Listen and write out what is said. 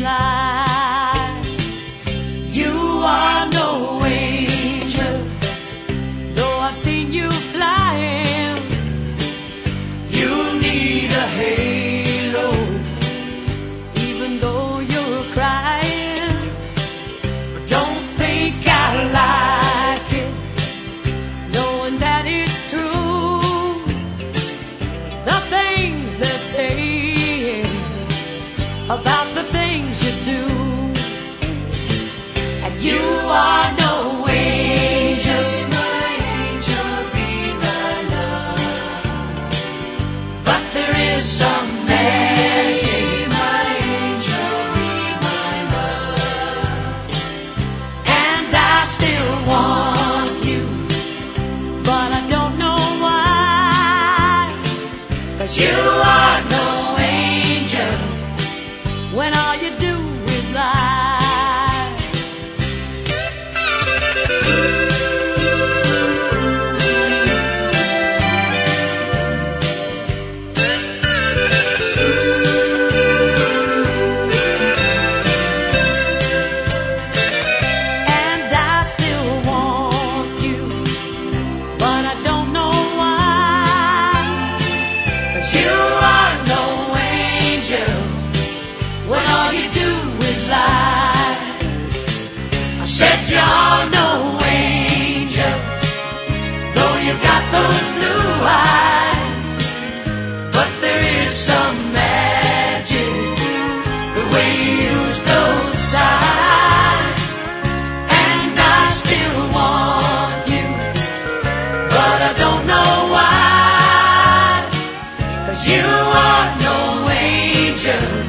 inside. You are no angel, though I've seen you flying. You need a halo, even though you're crying. But don't think I like it, knowing that it's true. The things they're saying about the things you do. And you are no angel, my angel, be my love. But there is some magic, my angel, be my love. And I still want you, but I don't know why. 'Cause you are no angel when all you do is lie. And I still want you, but I don't know why. 'Cause you are no angel when all you do is lie. I said you're no angel, though you got those blue eyes. But there is some magic, the way you use those eyes. And I still want you, but I don't know why. 'Cause you are no angel